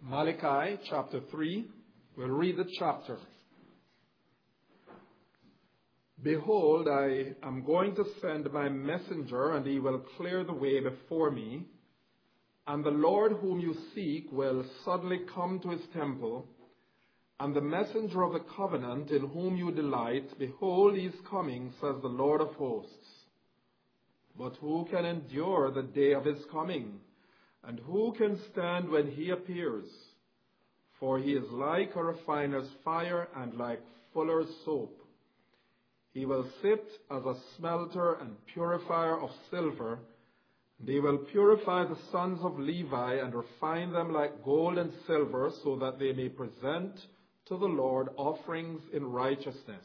Malachi chapter 3. We'll read the chapter. Behold, I am going to send my messenger, and he will clear the way before me. And the Lord whom you seek will suddenly come to his temple. And the messenger of the covenant in whom you delight, behold, he is coming, says the Lord of hosts. But who can endure the day of his coming? And who can stand when he appears? For he is like a refiner's fire and like fuller's soap. He will sit as a smelter and purifier of silver. And he will purify the sons of Levi and refine them like gold and silver, so that they may present to the Lord offerings in righteousness.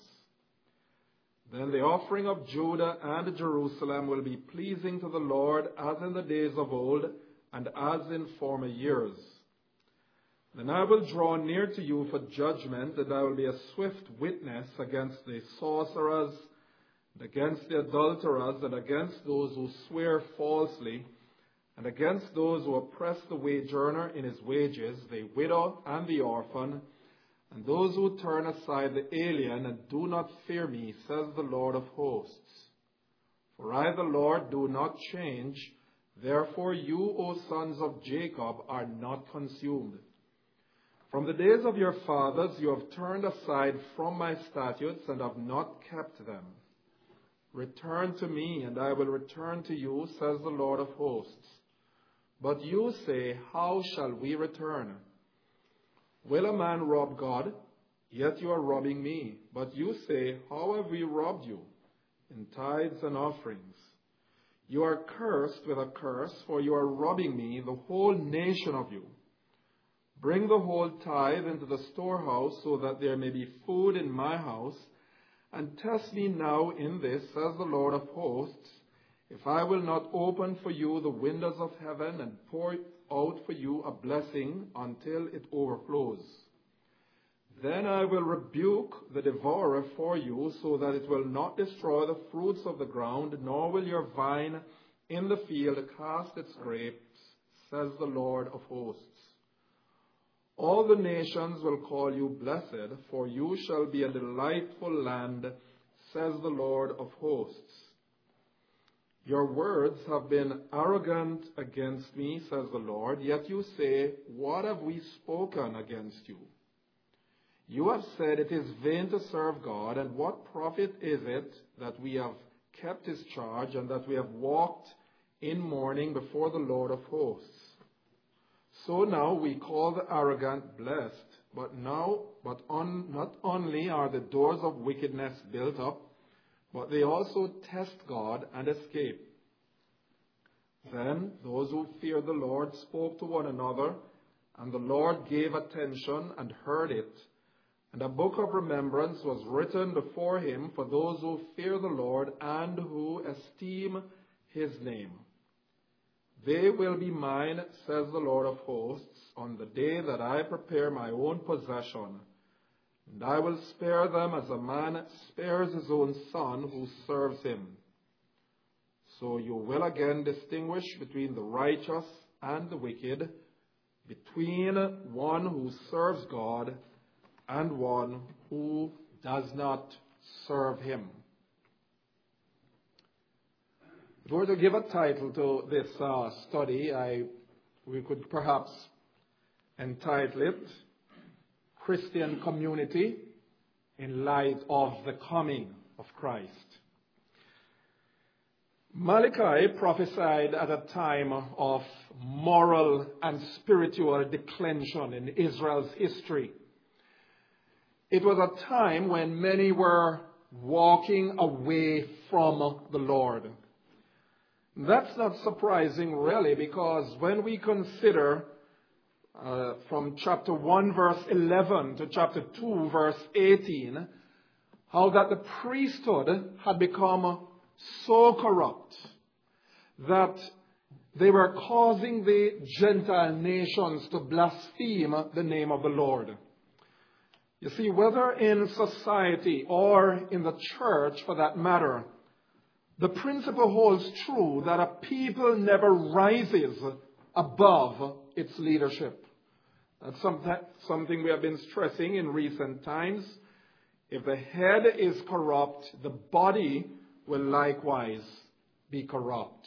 Then the offering of Judah and Jerusalem will be pleasing to the Lord, as in the days of old and as in former years. Then I will draw near to you for judgment, and I will be a swift witness against the sorcerers, and against the adulterers, and against those who swear falsely, and against those who oppress the wage earner in his wages, the widow and the orphan, and those who turn aside the alien and do not fear me, says the Lord of hosts. For I, the Lord, do not change. Therefore you, O sons of Jacob, are not consumed. From the days of your fathers you have turned aside from my statutes and have not kept them. Return to me, and I will return to you, says the Lord of hosts. But you say, how shall we return? Will a man rob God? Yet you are robbing me. But you say, how have we robbed you? In tithes and offerings. You are cursed with a curse, for you are robbing me, the whole nation of you. Bring the whole tithe into the storehouse, so that there may be food in my house. And test me now in this, says the Lord of hosts, if I will not open for you the windows of heaven and pour out for you a blessing until it overflows. Then I will rebuke the devourer for you, so that it will not destroy the fruits of the ground, nor will your vine in the field cast its grapes, says the Lord of hosts. All the nations will call you blessed, for you shall be a delightful land, says the Lord of hosts. Your words have been arrogant against me, says the Lord, yet you say, what have we spoken against you? You have said it is vain to serve God, and what profit is it that we have kept his charge and that we have walked in mourning before the Lord of hosts? So now we call the arrogant blessed, but not only are the doors of wickedness built up, but they also test God and escape. Then those who feared the Lord spoke to one another, and the Lord gave attention and heard it. And a book of remembrance was written before him for those who fear the Lord and who esteem his name. They will be mine, says the Lord of hosts, on the day that I prepare my own possession. And I will spare them as a man spares his own son who serves him. So you will again distinguish between the righteous and the wicked, between one who serves God and one who does not serve him. If we were to give a title to this study, we could perhaps entitle it Christian Community in Light of the Coming of Christ. Malachi prophesied at a time of moral and spiritual declension in Israel's history. It was a time when many were walking away from the Lord. That's not surprising, really, because when we consider from chapter 1, verse 11 to chapter 2, verse 18, how that the priesthood had become so corrupt that they were causing the Gentile nations to blaspheme the name of the Lord. You see, whether in society or in the church for that matter, the principle holds true that a people never rises above its leadership. That's something we have been stressing in recent times. If the head is corrupt, the body will likewise be corrupt.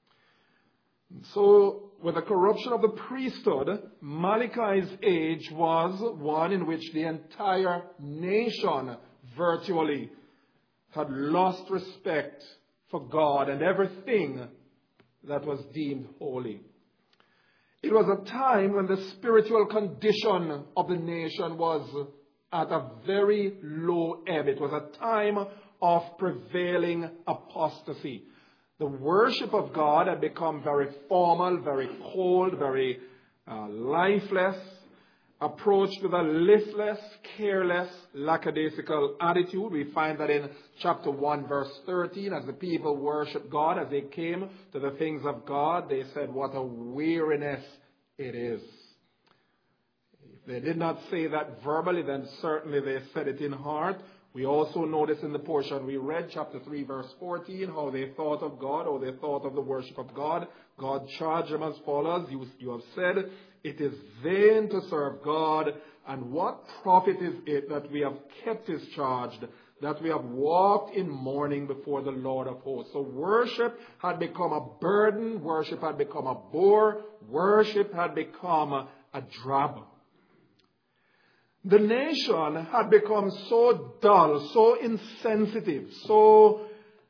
So, with the corruption of the priesthood, Malachi's age was one in which the entire nation virtually had lost respect for God and everything that was deemed holy. It was a time when the spiritual condition of the nation was at a very low ebb. It was a time of prevailing apostasy. The worship of God had become very formal, very cold, very lifeless, approached with a listless, careless, lackadaisical attitude. We find that in chapter 1, verse 13, as the people worshiped God, as they came to the things of God, they said, "What a weariness it is." If they did not say that verbally, then certainly they said it in heart. We also notice in the portion we read, chapter 3, verse 14, how they thought of God, how they thought of the worship of God. God charged them as follows. You have said, "It is vain to serve God, and what profit is it that we have kept his charge, that we have walked in mourning before the Lord of hosts?" So worship had become a burden. Worship had become a bore. Worship had become a drab. The nation had become so dull, so insensitive, so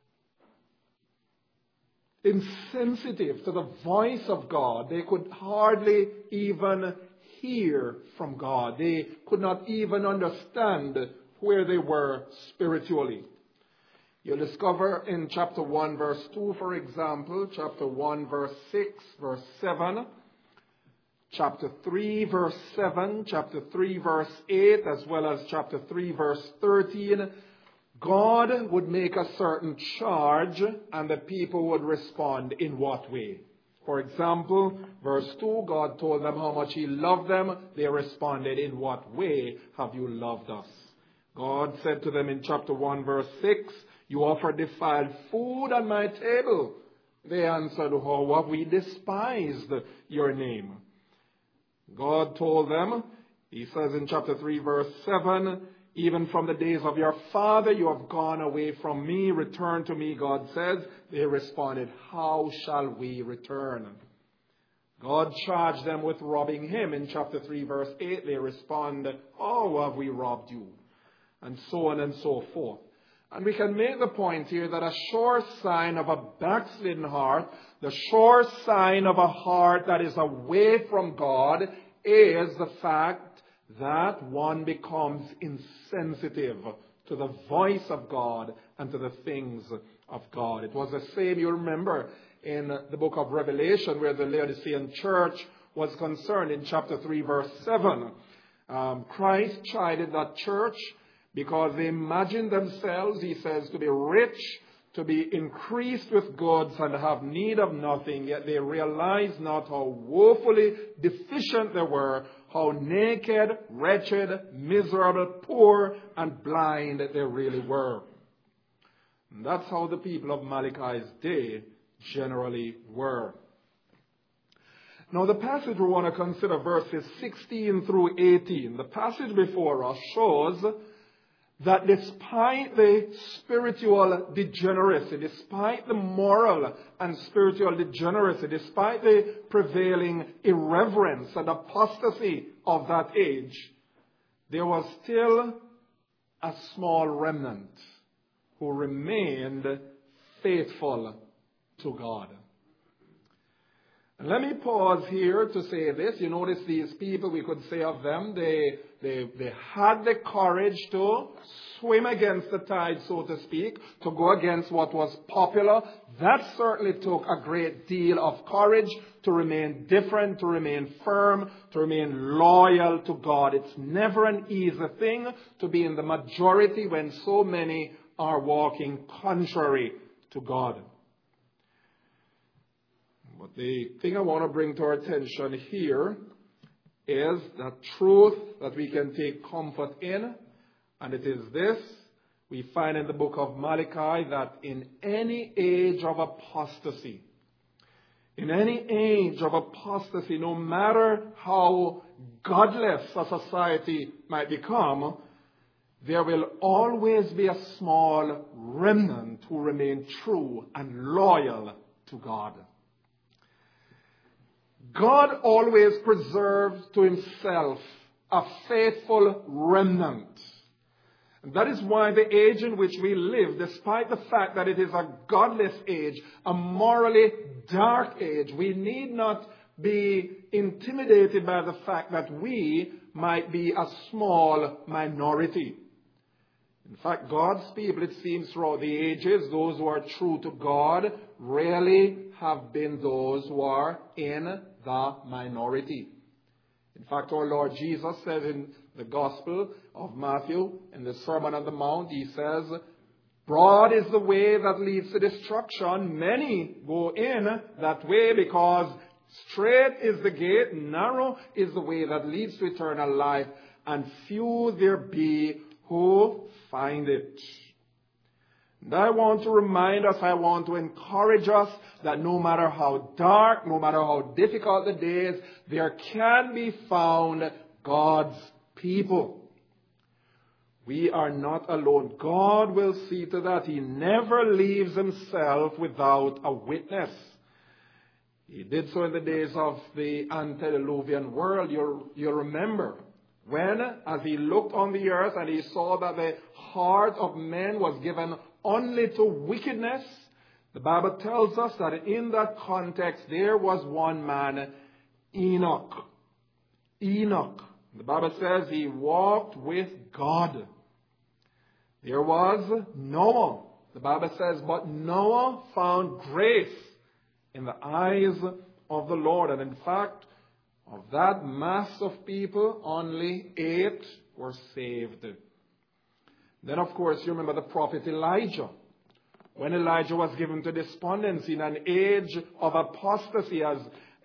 insensitive to the voice of God. They could hardly even hear from God. They could not even understand where they were spiritually. You'll discover in chapter 1, verse 2, for example, chapter 1, verse 6, verse 7, chapter 3, verse 7, chapter 3, verse 8, as well as chapter 3, verse 13, God would make a certain charge and the people would respond in what way? For example, verse 2, God told them how much he loved them. They responded, "In what way have you loved us?" God said to them in chapter 1, verse 6, "You offer defiled food on my table." They answered, "How have we despised your name?" God told them, he says in chapter 3, verse 7, "Even from the days of your father you have gone away from me. Return to me," God says. They responded, "How shall we return?" God charged them with robbing him. In chapter 3, verse 8, they respond, "How have we robbed you?" And so on and so forth. And we can make the point here that a sure sign of a backslidden heart, the sure sign of a heart that is away from God, is the fact that one becomes insensitive to the voice of God and to the things of God. It was the same, you remember, in the book of Revelation where the Laodicean church was concerned in chapter 3, verse 7. Christ chided that church because they imagined themselves, he says, to be rich, to be increased with goods and have need of nothing, yet they realized not how woefully deficient they were, how naked, wretched, miserable, poor, and blind they really were. And that's how the people of Malachi's day generally were. Now the passage we want to consider, verses 16 through 18. The passage before us shows that despite the spiritual degeneracy, despite the moral and spiritual degeneracy, despite the prevailing irreverence and apostasy of that age, there was still a small remnant who remained faithful to God. And let me pause here to say this. You notice these people, we could say of them, they had the courage to swim against the tide, so to speak, to go against what was popular. That certainly took a great deal of courage to remain different, to remain firm, to remain loyal to God. It's never an easy thing to be in the majority when so many are walking contrary to God. But the thing I want to bring to our attention here is that truth that we can take comfort in, and it is this. We find in the book of Malachi that in any age of apostasy, no matter how godless a society might become, there will always be a small remnant who remain true and loyal to God. God always preserves to himself a faithful remnant. And that is why the age in which we live, despite the fact that it is a godless age, a morally dark age, we need not be intimidated by the fact that we might be a small minority. In fact, God's people, it seems, throughout the ages, those who are true to God, rarely have been those who are in the minority. In fact, our Lord Jesus says in the Gospel of Matthew, in the Sermon on the Mount, he says, broad is the way that leads to destruction. Many go in that way because straight is the gate, narrow is the way that leads to eternal life, and few there be who find it. And I want to remind us, I want to encourage us that no matter how dark, no matter how difficult the days, there can be found God's people. We are not alone. God will see to that. He never leaves himself without a witness. He did so in the days of the antediluvian world. You'll remember when, as he looked on the earth and he saw that the heart of men was given only to wickedness, the Bible tells us that in that context there was one man, Enoch. Enoch. The Bible says he walked with God. There was Noah. The Bible says, but Noah found grace in the eyes of the Lord. And in fact, of that mass of people, only 8 were saved. Then, of course, you remember the prophet Elijah. When Elijah was given to despondency in an age of apostasy, as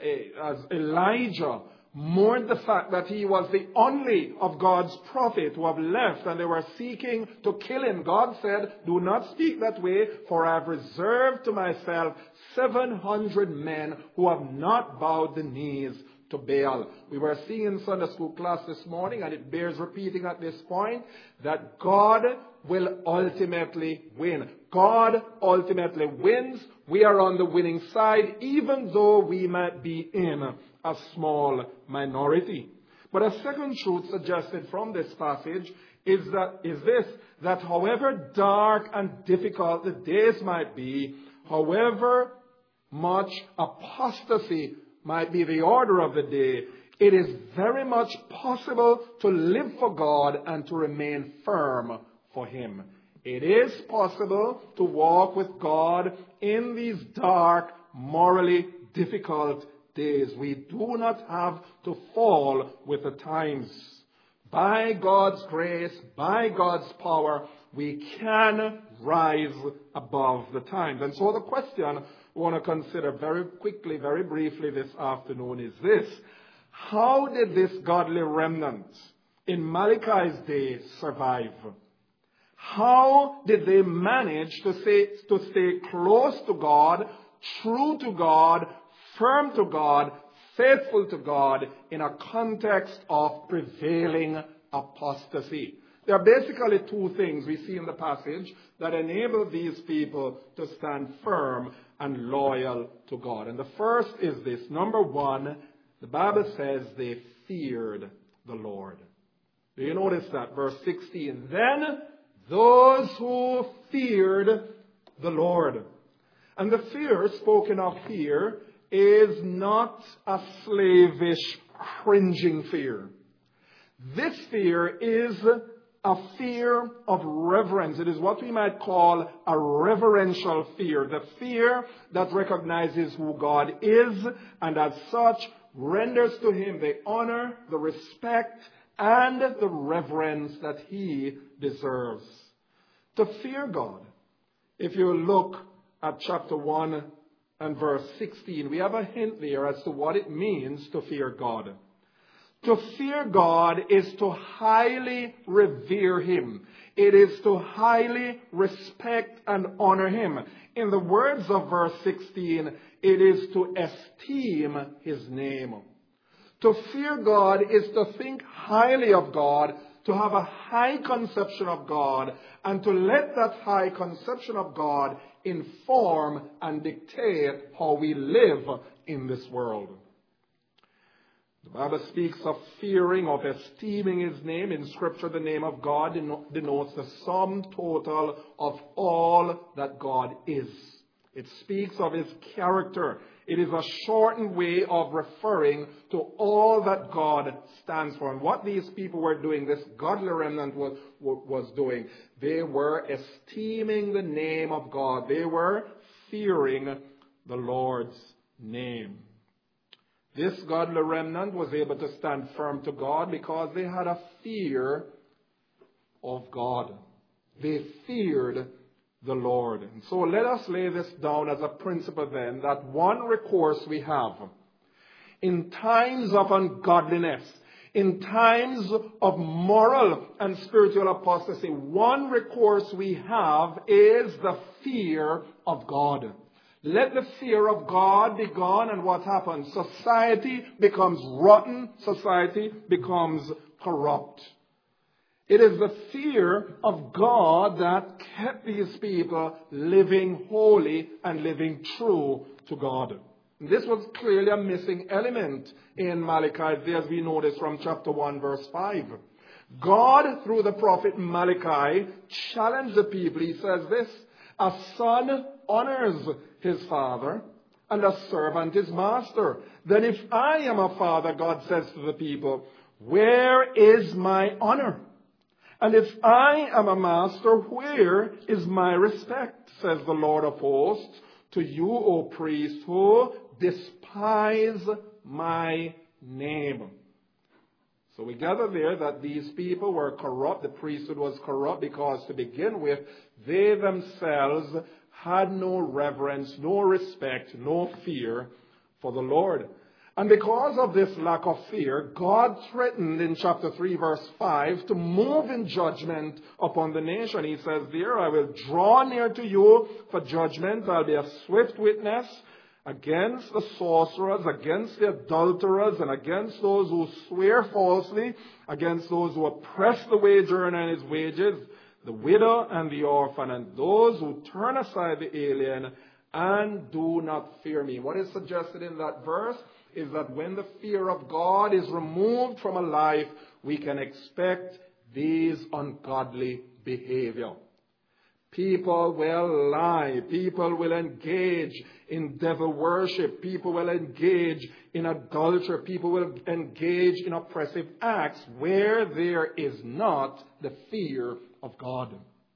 Elijah mourned the fact that he was the only of God's prophet who have left, and they were seeking to kill him. God said, do not speak that way, for I have reserved to myself 700 men who have not bowed the knees to Baal. We were seeing in Sunday school class this morning, and it bears repeating at this point, that God will ultimately win. God ultimately wins. We are on the winning side, even though we might be in a small minority. But a second truth suggested from this passage is this, that however dark and difficult the days might be, however much apostasy might be the order of the day, it is very much possible to live for God and to remain firm for him. It is possible to walk with God in these dark, morally difficult days. We do not have to fall with the times. By God's grace, by God's power, we can rise above the times. And so the question we want to consider very quickly, very briefly this afternoon is this. How did this godly remnant in Malachi's day survive? How did they manage to stay close to God, true to God, firm to God, faithful to God in a context of prevailing apostasy? There are basically 2 things we see in the passage that enable these people to stand firm and loyal to God. And the first is this. Number 1, the Bible says they feared the Lord. Do you notice that? Verse 16. Then those who feared the Lord. And the fear spoken of here is not a slavish, cringing fear. This fear is a fear of reverence. It is what we might call a reverential fear. The fear that recognizes who God is and as such renders to him the honor, the respect, and the reverence that he deserves. To fear God. If you look at chapter 1 and verse 16, we have a hint there as to what it means to fear God. To fear God is to highly revere him. It is to highly respect and honor him. In the words of verse 16, it is to esteem his name. To fear God is to think highly of God, to have a high conception of God, and to let that high conception of God inform and dictate how we live in this world. The Bible speaks of fearing, of esteeming His name. In Scripture, the name of God denotes the sum total of all that God is. It speaks of His character. It is a shortened way of referring to all that God stands for. And what these people were doing, this godly remnant was doing, they were esteeming the name of God. They were fearing the Lord's name. This godly remnant was able to stand firm to God because they had a fear of God. They feared the Lord. And so let us lay this down as a principle then, that one recourse we have in times of ungodliness, in times of moral and spiritual apostasy, one recourse we have is the fear of God. Let the fear of God be gone, and what happens? Society becomes rotten. Society becomes corrupt. It is the fear of God that kept these people living holy and living true to God. This was clearly a missing element in Malachi, as we notice from chapter 1, verse 5. God, through the prophet Malachi, challenged the people. He says this: a son honors his father, and a servant his master. Then if I am a father, God says to the people, where is my honor? And if I am a master, where is my respect? Says the Lord of hosts, to you, O priests, who despise my name. So we gather there that these people were corrupt. The priesthood was corrupt because, to begin with, they themselves had no reverence, no respect, no fear for the Lord. And because of this lack of fear, God threatened in chapter 3, verse 5, to move in judgment upon the nation. He says there, I will draw near to you for judgment. I'll be a swift witness against the sorcerers, against the adulterers, and against those who swear falsely, against those who oppress the wage earner and his wages, the widow and the orphan, and those who turn aside the alien and do not fear me. What is suggested in that verse is that when the fear of God is removed from a life, we can expect these ungodly behavior. People will lie. People will engage in devil worship. People will engage in adultery. People will engage in oppressive acts where there is not the fear of God.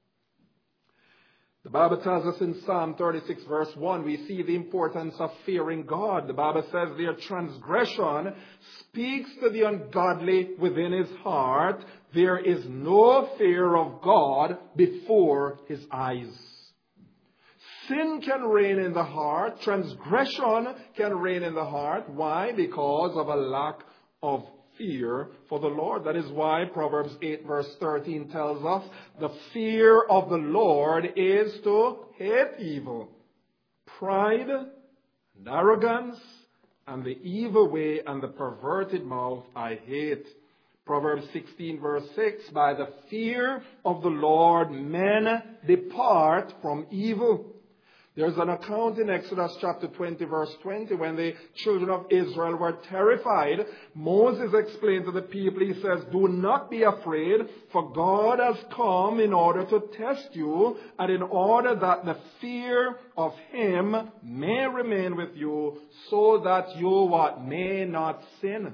The Bible tells us in Psalm 36 verse 1, we see the importance of fearing God. The Bible says their transgression speaks to the ungodly within his heart. There is no fear of God before his eyes. Sin can reign in the heart. Transgression can reign in the heart. Why? Because of a lack of fear for the Lord. That is why Proverbs 8 verse 13 tells us the fear of the Lord is to hate evil. Pride and arrogance and the evil way and the perverted mouth I hate. Proverbs 16 verse 6, by the fear of the Lord men depart from evil. There's an account in Exodus chapter 20 verse 20 when the children of Israel were terrified. Moses explained to the people, he says, do not be afraid, for God has come in order to test you and in order that the fear of him may remain with you so that you what? May not sin.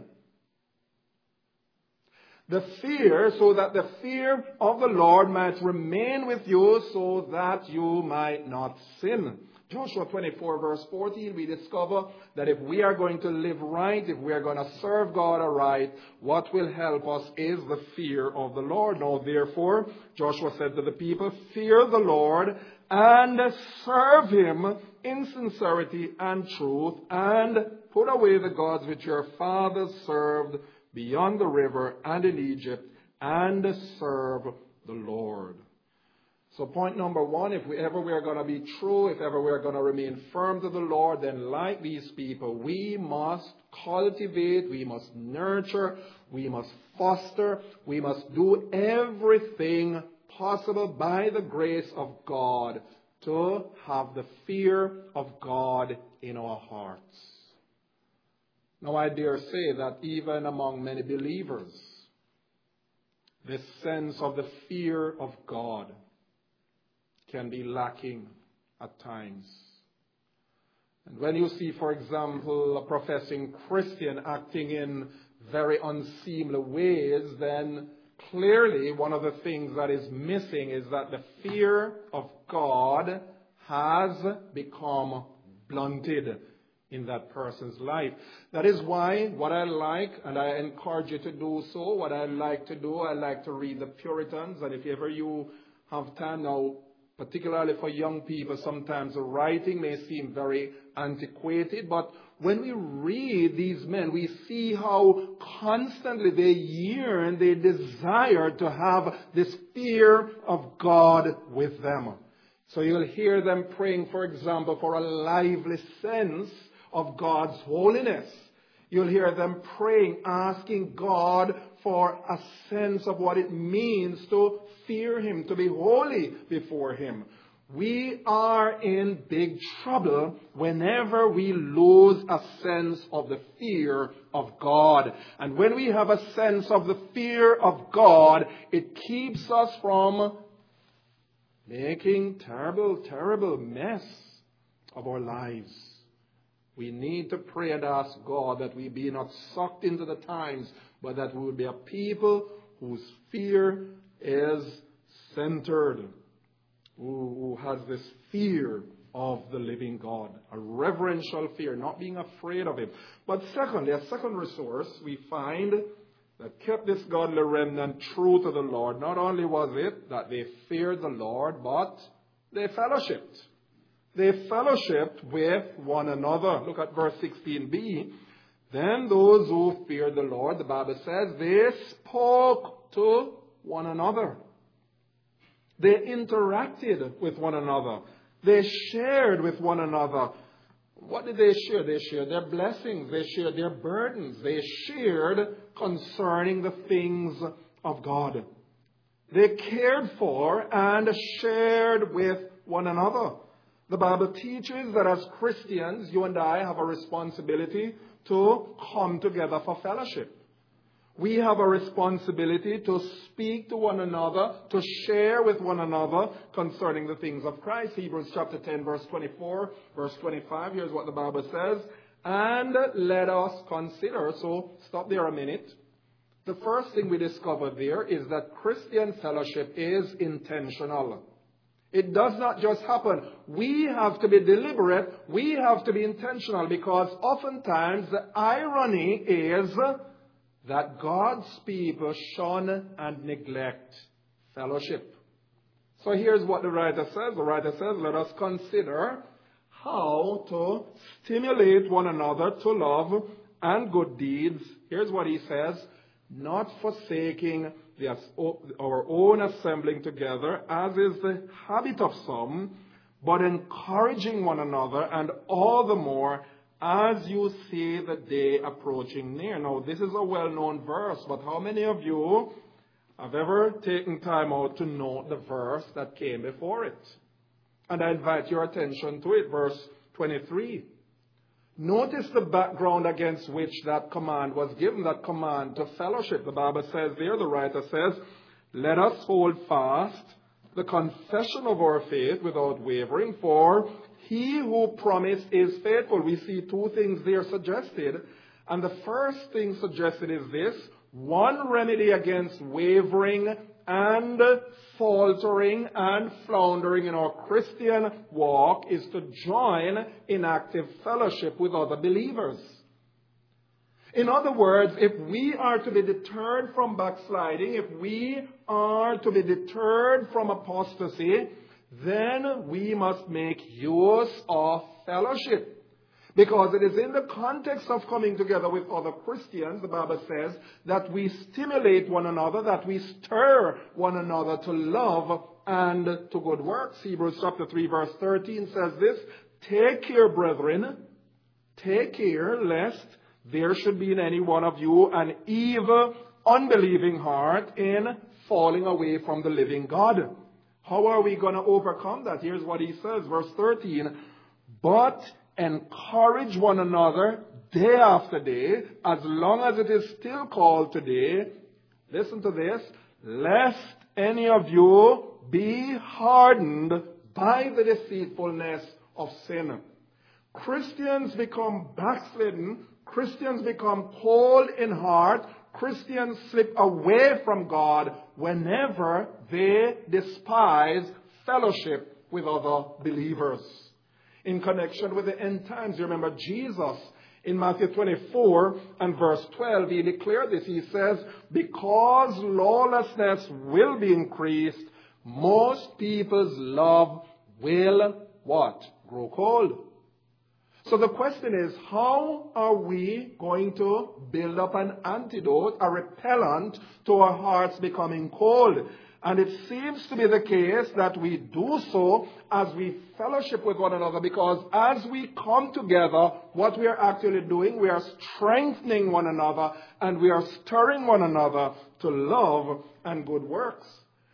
The fear, so that the fear of the Lord might remain with you so that you might not sin. Joshua 24 verse 14, we discover that if we are going to live right, if we are going to serve God aright, what will help us is the fear of the Lord. Now therefore, Joshua said to the people, fear the Lord and serve him in sincerity and truth, and put away the gods which your fathers served beyond the river and in Egypt, and serve the Lord. So point number one, if ever we are going to be true, if ever we are going to remain firm to the Lord, then like these people, we must cultivate, we must nurture, we must foster, we must do everything possible by the grace of God to have the fear of God in our hearts. Now I dare say that even among many believers, this sense of the fear of God can be lacking at times. And when you see, for example, a professing Christian acting in very unseemly ways, then clearly one of the things that is missing is that the fear of God has become blunted in that person's life. That is why what I like, and I encourage you to do so, what I like to do, I like to read the Puritans. And if ever you have time now, particularly for young people, sometimes the writing may seem very antiquated, but when we read these men, we see how constantly they yearn, they desire to have this fear of God with them. So you'll hear them praying, for example, for a lively sense of God's holiness. You'll hear them praying, asking God for a sense of what it means to fear Him, to be holy before Him. We are in big trouble whenever we lose a sense of the fear of God. And when we have a sense of the fear of God, it keeps us from making terrible, terrible mess of our lives. We need to pray and ask God that we be not sucked into the times, but that we will be a people whose fear is centered, who has this fear of the living God, a reverential fear, not being afraid of Him. But secondly, a second resource we find that kept this godly remnant true to the Lord. Not only was it that they feared the Lord, but they fellowshipped. They fellowshipped with one another. Look at verse 16b. Then those who feared the Lord, the Bible says, they spoke to one another. They interacted with one another. They shared with one another. What did they share? They shared their blessings. They shared their burdens. They shared concerning the things of God. They cared for and shared with one another. The Bible teaches that as Christians, you and I have a responsibility to come together for fellowship. We have a responsibility to speak to one another, to share with one another concerning the things of Christ. Hebrews chapter 10, verse 24, verse 25. Here's what the Bible says. And let us consider. So stop there a minute. The first thing we discover there is that Christian fellowship is intentional. It does not just happen. We have to be deliberate. We have to be intentional, because oftentimes the irony is that God's people shun and neglect fellowship. So here's what the writer says. The writer says, let us consider how to stimulate one another to love and good deeds. Here's what he says, not forsaking our own assembling together, as is the habit of some, but encouraging one another, and all the more as you see the day approaching near. Now, this is a well-known verse, but how many of you have ever taken time out to note the verse that came before it? And I invite your attention to it, verse 23. Notice the background against which that command was given, that command to fellowship. The Bible says there, the writer says, let us hold fast the confession of our faith without wavering, for He who promised is faithful. We see two things there suggested. And the first thing suggested is this: one remedy against wavering and faltering and floundering in our Christian walk is to join in active fellowship with other believers. In other words, if we are to be deterred from backsliding, if we are to be deterred from apostasy, then we must make use of fellowship. Because it is in the context of coming together with other Christians, the Bible says, that we stimulate one another, that we stir one another to love and to good works. Hebrews chapter 3 verse 13 says this, take care, brethren, take care lest there should be in any one of you an evil, unbelieving heart in falling away from the living God. How are we going to overcome that? Here's what he says, verse 13, but encourage one another day after day, as long as it is still called today. Listen to this, lest any of you be hardened by the deceitfulness of sin. Christians become backslidden. Christians become cold in heart. Christians slip away from God whenever they despise fellowship with other believers. In connection with the end times, you remember Jesus in Matthew 24 and verse 12, he declared this. He says, because lawlessness will be increased, most people's love will what? Grow cold. So the question is, how are we going to build up an antidote, a repellent to our hearts becoming cold? And it seems to be the case that we do so as we fellowship with one another, because as we come together, what we are actually doing, we are strengthening one another and we are stirring one another to love and good works.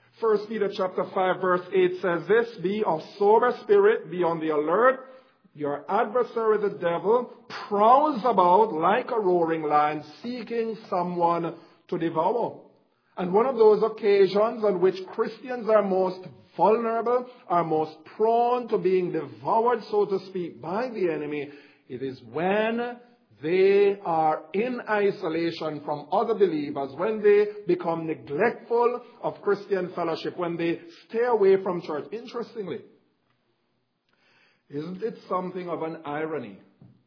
1 Peter chapter 5 verse 8 says this, be of sober spirit, be on the alert. Your adversary, the devil, prowls about like a roaring lion, seeking someone to devour. And one of those occasions on which Christians are most vulnerable, are most prone to being devoured, so to speak, by the enemy, it is when they are in isolation from other believers, when they become neglectful of Christian fellowship, when they stay away from church. Interestingly, isn't it something of an irony?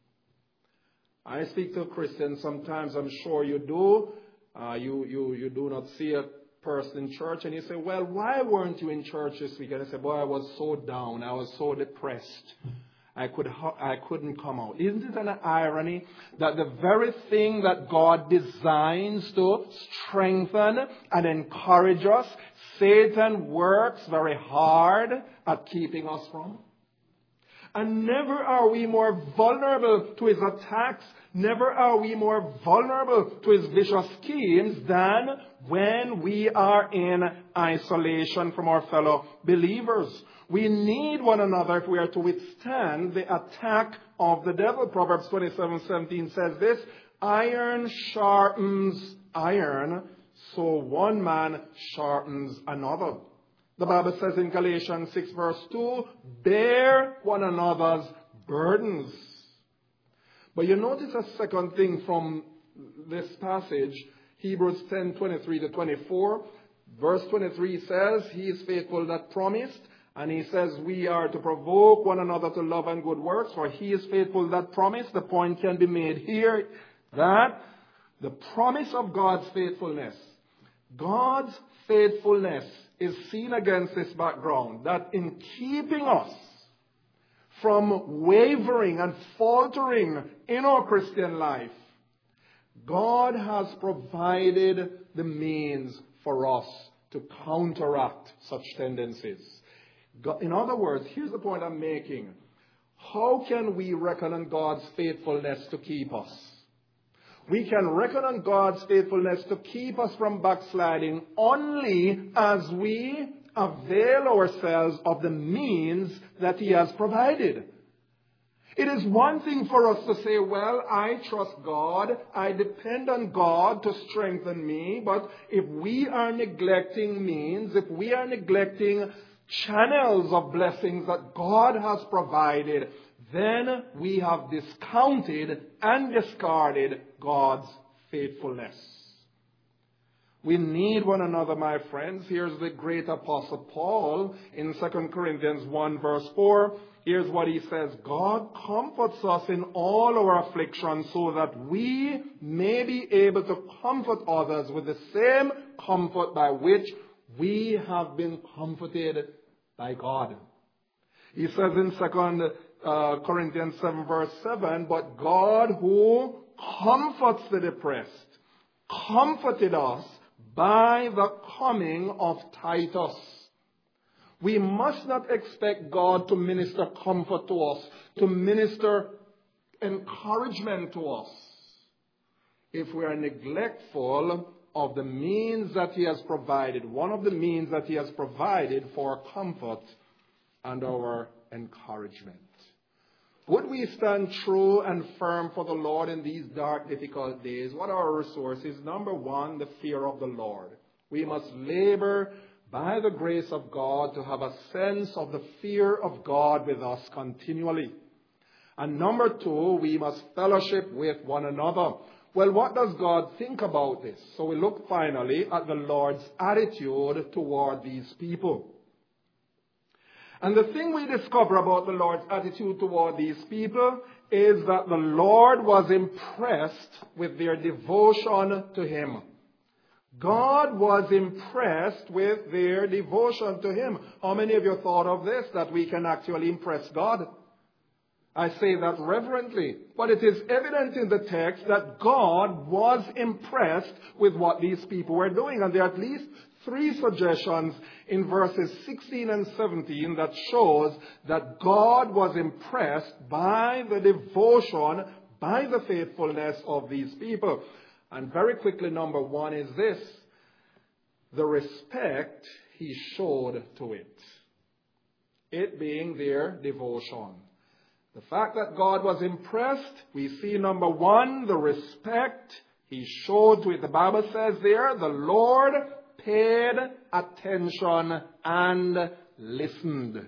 I speak to Christians sometimes, I'm sure you do. You do not see a person in church and you say, well, why weren't you in church this week? And I say, boy, I was so down. I was so depressed. I couldn't come out. Isn't it an irony that the very thing that God designs to strengthen and encourage us, Satan works very hard at keeping us from? And never are we more vulnerable to his attacks, never are we more vulnerable to his vicious schemes than when we are in isolation from our fellow believers. We need one another if we are to withstand the attack of the devil. Proverbs 27:17 says this, iron sharpens iron, so one man sharpens another. The Bible says in Galatians 6 verse 2, bear one another's burdens. But you notice a second thing from this passage, Hebrews 10:23 to 24. Verse 23 says, he is faithful that promised. And he says we are to provoke one another to love and good works, for he is faithful that promised. The point can be made here that the promise of God's faithfulness is seen against this background, that in keeping us from wavering and faltering in our Christian life, God has provided the means for us to counteract such tendencies. In other words, here's the point I'm making. How can we reckon on God's faithfulness to keep us? We can reckon on God's faithfulness to keep us from backsliding only as we avail ourselves of the means that he has provided. It is one thing for us to say, well, I trust God, I depend on God to strengthen me, but if we are neglecting means, if we are neglecting channels of blessings that God has provided, then we have discounted and discarded God's faithfulness. We need one another, my friends. Here's the great apostle Paul in 2 Corinthians 1 verse 4. Here's what he says. God comforts us in all our afflictions so that we may be able to comfort others with the same comfort by which we have been comforted by God. He says in 2 Corinthians 7 verse 7, but God who comforts the depressed comforted us by the coming of Titus, We must not expect God to minister comfort to us, to minister encouragement to us, if we are neglectful of the means that He has provided, one of the means that He has provided for comfort and our encouragement. Would we stand true and firm for the Lord in these dark, difficult days? What are our resources? Number one, the fear of the Lord. We must labor by the grace of God to have a sense of the fear of God with us continually. And number two, we must fellowship with one another. Well, what does God think about this? So we look finally at the Lord's attitude toward these people. And the thing we discover about the Lord's attitude toward these people is that the Lord was impressed with their devotion to Him. God was impressed with their devotion to Him. How many of you thought of this, that we can actually impress God? I say that reverently, but it is evident in the text that God was impressed with what these people were doing. And there are at least 3 suggestions in verses 16 and 17 that shows that God was impressed by the devotion, by the faithfulness of these people. And very quickly, number 1 is this: the respect He showed to it. It being their devotion. The fact that God was impressed, we see number 1, the respect He showed to it. The Bible says there, the Lord paid attention and listened.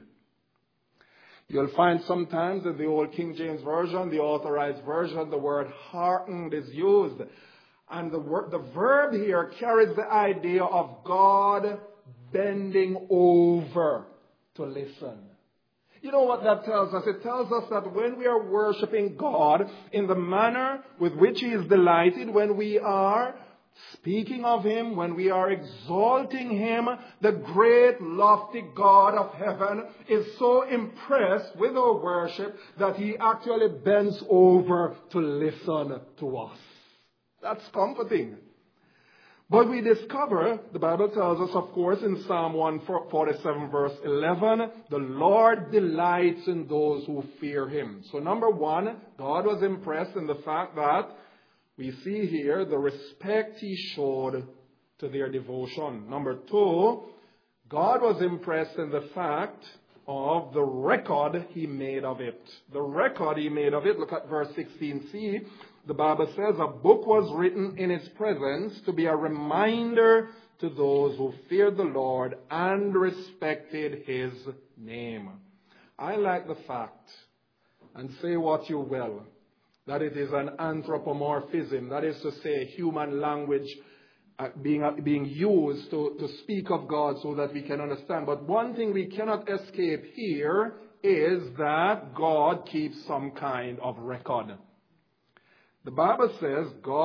You'll find sometimes in the old King James Version, the Authorized Version, the word hearkened is used. And the verb here carries the idea of God bending over to listen. You know what that tells us? It tells us that when we are worshiping God in the manner with which He is delighted, when we are speaking of Him, when we are exalting Him, the great lofty God of heaven is so impressed with our worship that He actually bends over to listen to us. That's comforting. But we discover, the Bible tells us, of course, in Psalm 147, verse 11, the Lord delights in those who fear Him. So number 1, God was impressed in the fact that we see here the respect He showed to their devotion. Number 2, God was impressed in the fact of the record He made of it. The record He made of it, look at verse 16c. The Bible says a book was written in His presence to be a reminder to those who feared the Lord and respected His name. I like the fact, and say what you will, that it is an anthropomorphism, that is to say, human language being used to speak of God so that we can understand. But one thing we cannot escape here is that God keeps some kind of record. The Bible says,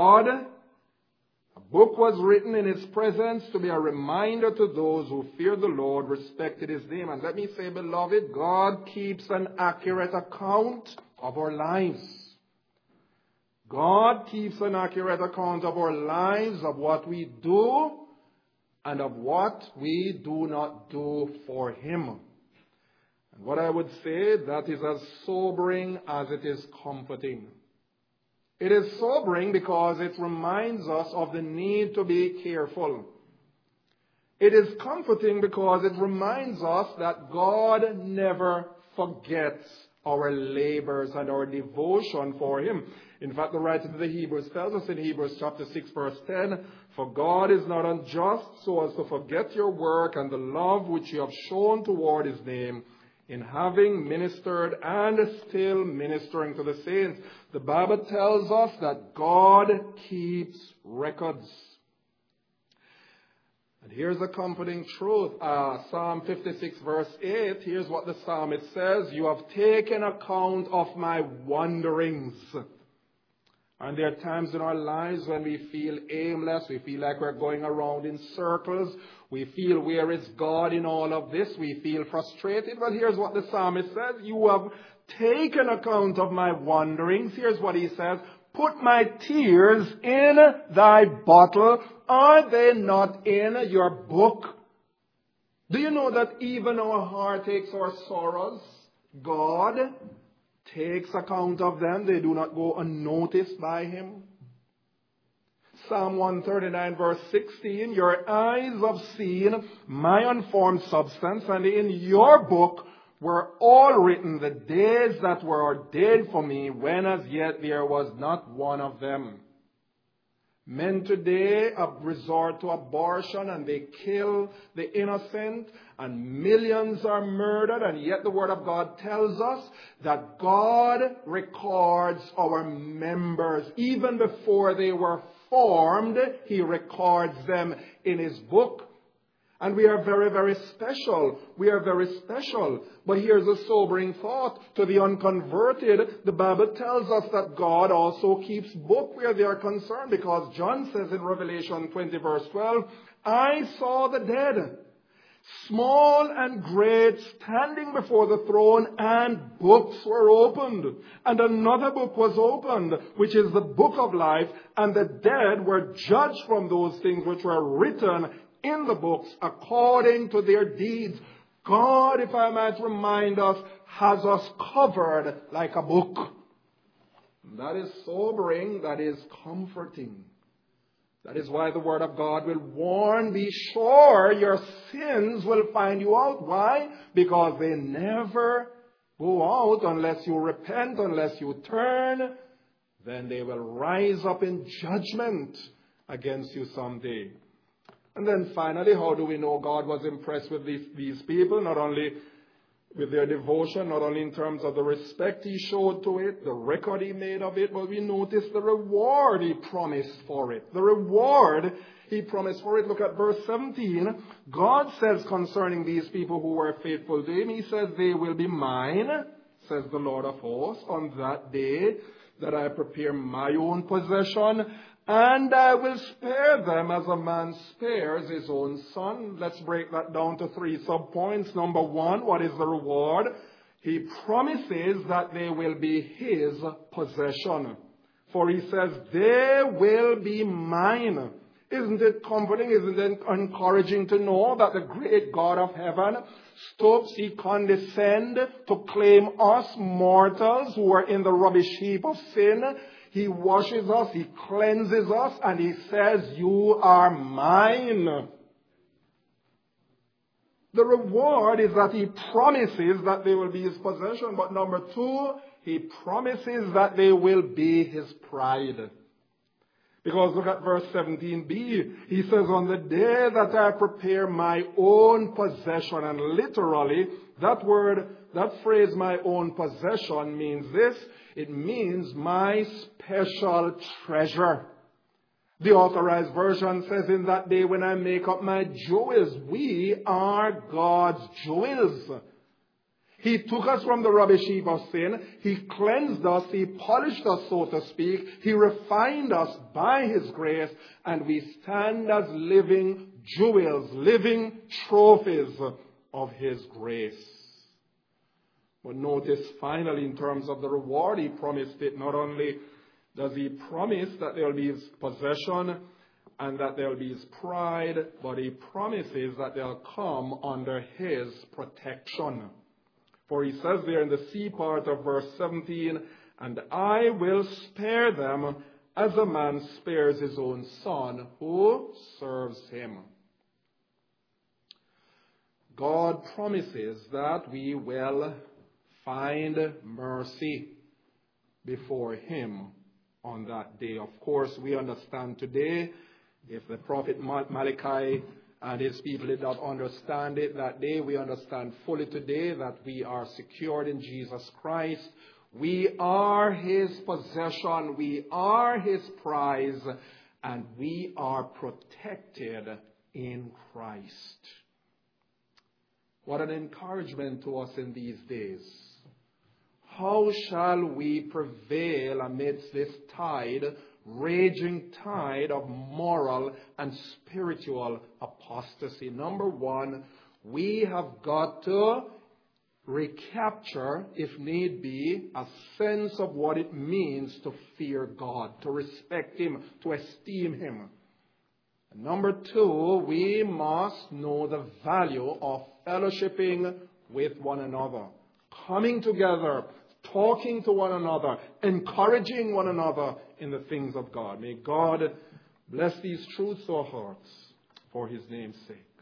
a book was written in His presence to be a reminder to those who fear the Lord, respected His name. And let me say, beloved, God keeps an accurate account of our lives. God keeps an accurate account of our lives, of what we do, and of what we do not do for Him. And what I would say, that is as sobering as it is comforting. It is sobering because it reminds us of the need to be careful. It is comforting because it reminds us that God never forgets our labors and our devotion for Him. In fact, the writer to the Hebrews tells us in Hebrews chapter 6, verse 10, for God is not unjust so as to forget your work and the love which you have shown toward His name, in having ministered and still ministering to the saints. The Bible tells us that God keeps records. And here's a comforting truth. Psalm 56 verse 8, here's what the psalmist says, you have taken account of my wanderings. And there are times in our lives when we feel aimless, we feel like we're going around in circles, we feel where is God in all of this, we feel frustrated. Well, here's what the psalmist says, you have taken account of my wanderings. Here's what he says, put my tears in thy bottle, are they not in your book? Do you know that even our heartaches or sorrows, God takes account of them? They do not go unnoticed by Him. Psalm 139 verse 16, your eyes have seen my unformed substance, and in your book were all written the days that were ordained for me, when as yet there was not one of them. Men today resort to abortion and they kill the innocent, and millions are murdered, and yet the Word of God tells us that God records our members. Even before they were formed, He records them in His book. And we are very, very special. We are very special. But here's a sobering thought. To the unconverted, the Bible tells us that God also keeps book where they are concerned, because John says in Revelation 20 verse 12, I saw the dead, small and great, standing before the throne, and books were opened. And another book was opened, which is the book of life, and the dead were judged from those things which were written in the books according to their deeds. God, if I might remind us, has us covered like a book. That is sobering, that is comforting. That is why the Word of God will warn, be sure your sins will find you out. Why? Because they never go out unless you repent, unless you turn. Then they will rise up in judgment against you someday. And then finally, how do we know God was impressed with these people? Not only with their devotion, not only in terms of the respect He showed to it, the record He made of it, but we notice the reward He promised for it. The reward He promised for it. Look at verse 17. God says concerning these people who were faithful to Him, He says, they will be mine, says the Lord of hosts, on that day that I prepare my own possession, and I will spare them as a man spares his own son. Let's break that down to 3 subpoints. Number 1, what is the reward? He promises that they will be His possession. For He says, they will be mine. Isn't it comforting? Isn't it encouraging to know that the great God of heaven stoops, He condescends to claim us mortals who are in the rubbish heap of sin? He washes us, He cleanses us, and He says, you are mine. The reward is that He promises that they will be His possession. But number 2, He promises that they will be His pride. Because look at verse 17b. He says, on the day that I prepare my own possession. And literally, that phrase, my own possession, means this. It means my special treasure. The Authorized Version says, in that day when I make up my jewels, we are God's jewels. He took us from the rubbish heap of sin. He cleansed us. He polished us, so to speak. He refined us by His grace. And we stand as living jewels, living trophies of His grace. But notice finally, in terms of the reward, He promised it. Not only does He promise that there will be His possession and that there will be His pride, but He promises that they'll come under His protection. For He says there in the C part of verse 17, and I will spare them as a man spares his own son who serves him. God promises that we will find mercy before Him on that day. Of course, we understand today, if the prophet Malachi and his people did not understand it that day, we understand fully today that we are secured in Jesus Christ. We are His possession, we are His prize, and we are protected in Christ. What an encouragement to us in these days. How shall we prevail amidst this raging tide of moral and spiritual apostasy? Number 1, we have got to recapture, if need be, a sense of what it means to fear God, to respect Him, to esteem Him. And number two, we must know the value of fellowshipping with one another, coming together, talking to one another, encouraging one another in the things of God. May God bless these truths to our hearts for his name's sake.